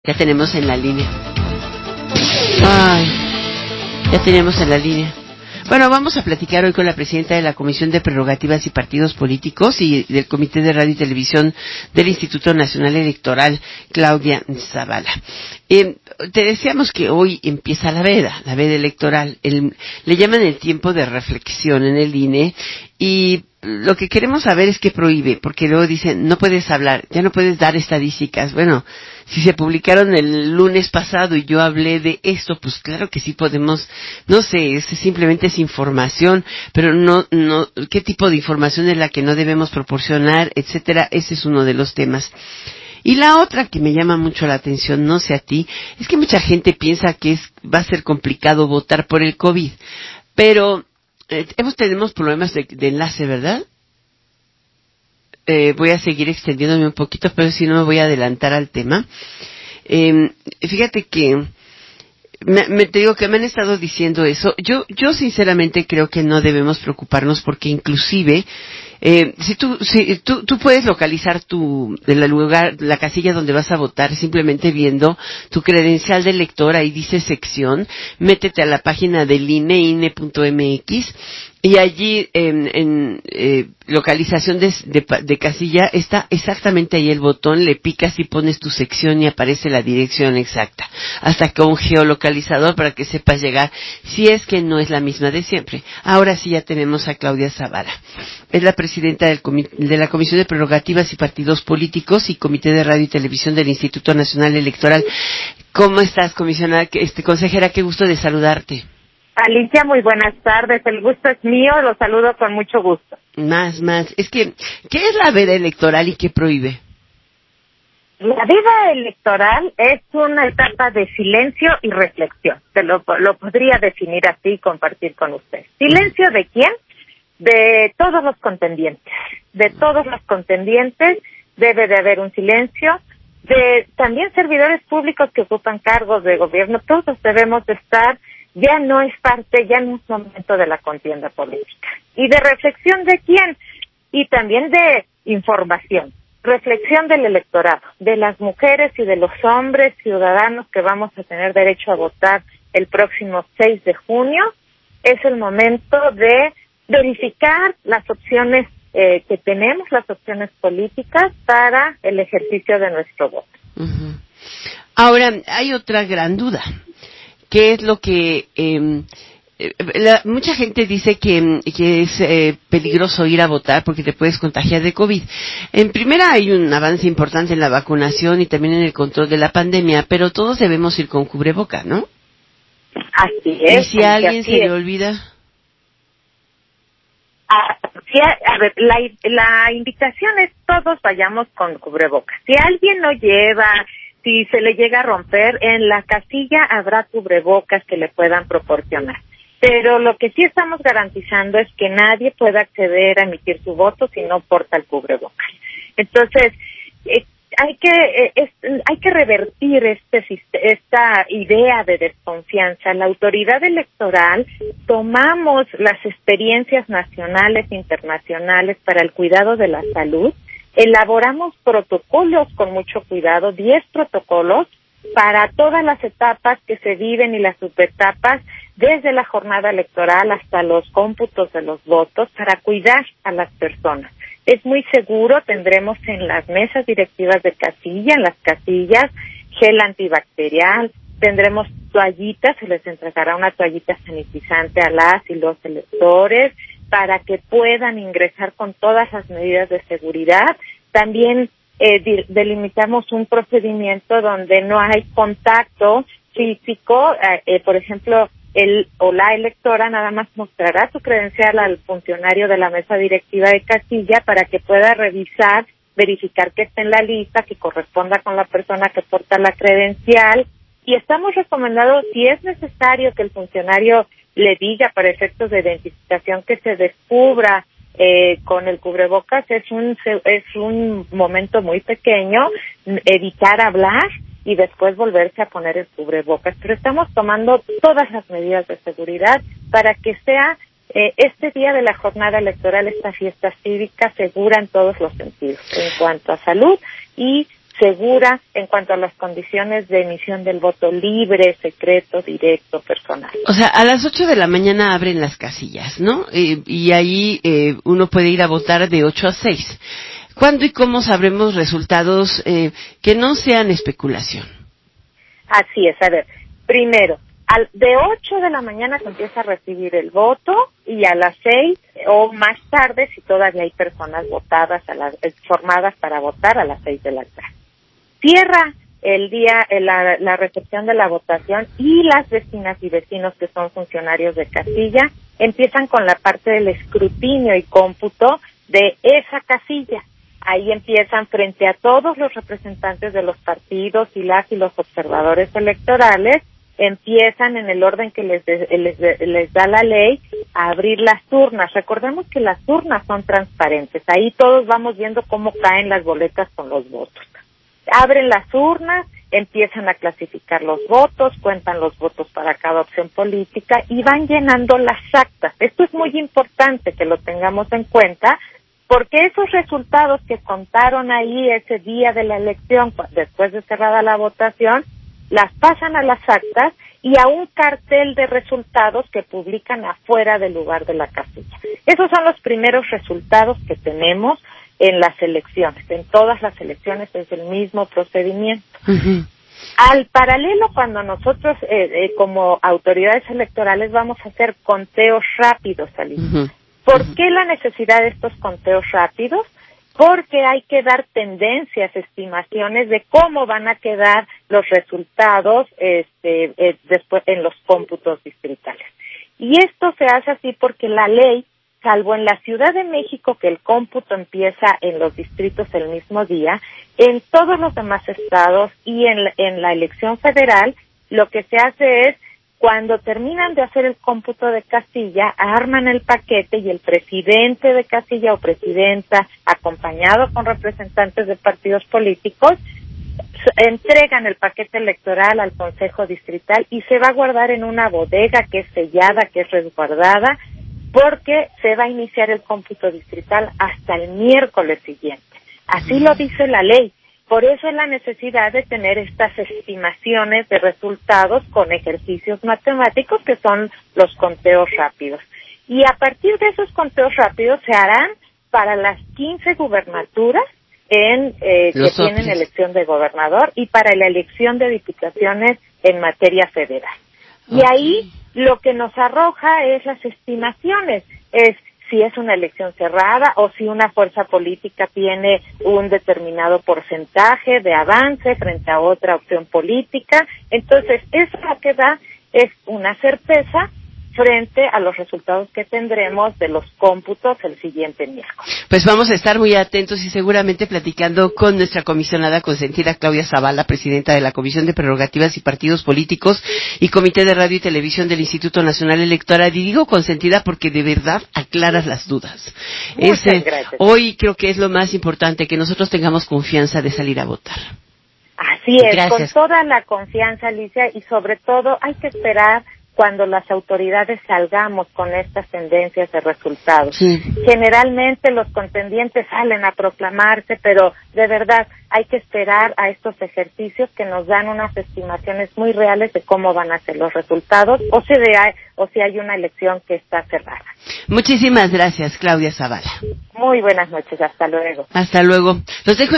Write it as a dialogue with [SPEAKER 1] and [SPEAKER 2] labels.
[SPEAKER 1] Ya tenemos en la línea. Ay, ya tenemos en la línea. Bueno, vamos a platicar hoy con la presidenta de la Comisión de Prerrogativas y Partidos Políticos y del Comité de Radio y Televisión del Instituto Nacional Electoral, Claudia Zavala. Te decíamos que hoy empieza la veda electoral. Le llaman el tiempo de reflexión en el INE y lo que queremos saber es qué prohíbe, porque luego dicen, no puedes hablar, ya no puedes dar estadísticas. Bueno, si se publicaron el lunes pasado y yo hablé de esto, pues claro que sí podemos, no sé, simplemente es información, pero no, qué tipo de información es la que no debemos proporcionar, etcétera. Ese es uno de los temas. Y la otra que me llama mucho la atención, no sé a ti, es que mucha gente piensa que va a ser complicado votar por el COVID, pero tenemos problemas de enlace, ¿verdad? Voy a seguir extendiéndome un poquito, pero si no me voy a adelantar al tema. Fíjate que te digo que me han estado diciendo eso. Yo sinceramente creo que no debemos preocuparnos porque inclusive si tú puedes localizar la casilla donde vas a votar simplemente viendo tu credencial de elector, ahí dice sección, métete a la página del INE, INE.mx, y allí en localización de casilla está exactamente ahí el botón, le picas y pones tu sección y aparece la dirección exacta, hasta con geolocalizador para que sepas llegar, si es que no es la misma de siempre. Ahora sí ya tenemos a Claudia Zavala. Es la presidenta de la Comisión de Prerrogativas y Partidos Políticos y Comité de Radio y Televisión del Instituto Nacional Electoral. ¿Cómo estás, comisionada, consejera? Qué gusto de saludarte.
[SPEAKER 2] Alicia, muy buenas tardes. El gusto es mío. Los saludo con mucho gusto.
[SPEAKER 1] Más. Es que, ¿qué es la veda electoral y qué prohíbe?
[SPEAKER 2] La veda electoral es una etapa de silencio y reflexión. Lo podría definir así y compartir con usted. ¿Silencio de quién? De todos los contendientes. De todos los contendientes debe de haber un silencio. De también servidores públicos que ocupan cargos de gobierno. Todos debemos de estar. Ya no es momento de la contienda política. ¿Y de reflexión de quién? Y también de información. Reflexión del electorado, de las mujeres y de los hombres ciudadanos que vamos a tener derecho a votar el próximo 6 de junio. Es el momento de verificar las opciones que tenemos, las opciones políticas para el ejercicio de nuestro voto.
[SPEAKER 1] Uh-huh. Ahora, hay otra gran duda. ¿Qué es lo que mucha gente dice que es peligroso ir a votar porque te puedes contagiar de COVID? En primera, hay un avance importante en la vacunación y también en el control de la pandemia, pero todos debemos ir con cubreboca, ¿no?
[SPEAKER 2] Así es.
[SPEAKER 1] ¿Y si a alguien se le olvida?
[SPEAKER 2] A ver, la invitación es todos vayamos con cubrebocas. Si alguien no lleva, si se le llega a romper, en la casilla habrá cubrebocas que le puedan proporcionar. Pero lo que sí estamos garantizando es que nadie pueda acceder a emitir su voto si no porta el cubrebocas. Entonces, hay que revertir esta idea de desconfianza. La autoridad electoral tomamos las experiencias nacionales e internacionales para el cuidado de la salud. Elaboramos protocolos con mucho cuidado, 10 protocolos para todas las etapas que se viven y las subetapas, desde la jornada electoral hasta los cómputos de los votos, para cuidar a las personas. Es muy seguro, tendremos en las mesas directivas de casilla, en las casillas, gel antibacterial, tendremos toallitas, se les entregará una toallita sanitizante a las y los electores, para que puedan ingresar con todas las medidas de seguridad. También delimitamos un procedimiento donde no hay contacto físico. Por ejemplo, el o la electora nada más mostrará su credencial al funcionario de la mesa directiva de casilla para que pueda revisar, verificar que esté en la lista, que corresponda con la persona que porta la credencial. Y estamos recomendando, si es necesario que el funcionario le diga para efectos de identificación que se descubra con el cubrebocas, es un momento muy pequeño, evitar hablar y después volverse a poner el cubrebocas. Pero estamos tomando todas las medidas de seguridad para que sea este día de la jornada electoral, esta fiesta cívica, segura en todos los sentidos, en cuanto a salud y segura en cuanto a las condiciones de emisión del voto libre, secreto, directo, personal.
[SPEAKER 1] O sea, a las 8 de la mañana abren las casillas, ¿no? Y ahí uno puede ir a votar de 8 a 6. ¿Cuándo y cómo sabremos resultados que no sean especulación?
[SPEAKER 2] Así es, a ver, primero, de 8 de la mañana se empieza a recibir el voto y a las 6 o más tarde, si todavía hay personas votadas, formadas para votar, a las 6 de la tarde. Cierra el día la recepción de la votación y las vecinas y vecinos que son funcionarios de casilla empiezan con la parte del escrutinio y cómputo de esa casilla. Ahí empiezan frente a todos los representantes de los partidos y los observadores electorales, empiezan en el orden que les da la ley a abrir las urnas. Recordemos que las urnas son transparentes, ahí todos vamos viendo cómo caen las boletas con los votos. Abren las urnas, empiezan a clasificar los votos, cuentan los votos para cada opción política y van llenando las actas. Esto es muy importante que lo tengamos en cuenta, porque esos resultados que contaron ahí ese día de la elección, después de cerrada la votación, las pasan a las actas y a un cartel de resultados que publican afuera del lugar de la casilla. Esos son los primeros resultados que tenemos en las elecciones. En todas las elecciones es el mismo procedimiento.
[SPEAKER 1] Uh-huh.
[SPEAKER 2] Al paralelo, cuando nosotros como autoridades electorales vamos a hacer conteos rápidos, Alicia.
[SPEAKER 1] Uh-huh.
[SPEAKER 2] ¿Por qué la necesidad de estos conteos rápidos? Porque hay que dar tendencias, estimaciones de cómo van a quedar los resultados después en los cómputos distritales. Y esto se hace así porque la ley, salvo en la Ciudad de México, que el cómputo empieza en los distritos el mismo día, en todos los demás estados y en la elección federal, lo que se hace es, cuando terminan de hacer el cómputo de casilla, arman el paquete y el presidente de casilla o presidenta, acompañado con representantes de partidos políticos, entregan el paquete electoral al Consejo Distrital y se va a guardar en una bodega que es sellada, que es resguardada, porque se va a iniciar el cómputo distrital hasta el miércoles siguiente. Así lo dice la ley. Por eso es la necesidad de tener estas estimaciones de resultados con ejercicios matemáticos que son los conteos rápidos. Y a partir de esos conteos rápidos se harán para las 15 gubernaturas que tienen elección de gobernador y para la elección de diputaciones en materia federal. Y ahí lo que nos arroja es las estimaciones, es si es una elección cerrada o si una fuerza política tiene un determinado porcentaje de avance frente a otra opción política. Entonces, eso lo que da es una certeza frente a los resultados que tendremos de los cómputos el siguiente miércoles.
[SPEAKER 1] Pues vamos a estar muy atentos y seguramente platicando con nuestra comisionada consentida Claudia Zavala, presidenta de la Comisión de Prerrogativas y Partidos Políticos y Comité de Radio y Televisión del Instituto Nacional Electoral. Y digo consentida porque de verdad aclaras las dudas.
[SPEAKER 2] Muchas gracias.
[SPEAKER 1] Hoy creo que es lo más importante, que nosotros tengamos confianza de salir a votar.
[SPEAKER 2] Así es,
[SPEAKER 1] gracias.
[SPEAKER 2] Con toda la confianza, Alicia, y sobre todo hay que esperar cuando las autoridades salgamos con estas tendencias de resultados.
[SPEAKER 1] Sí.
[SPEAKER 2] Generalmente los contendientes salen a proclamarse, pero de verdad hay que esperar a estos ejercicios que nos dan unas estimaciones muy reales de cómo van a ser los resultados o si hay una elección que está cerrada.
[SPEAKER 1] Muchísimas gracias, Claudia Zavala.
[SPEAKER 2] Muy buenas noches, hasta luego.
[SPEAKER 1] Hasta luego. Los dejo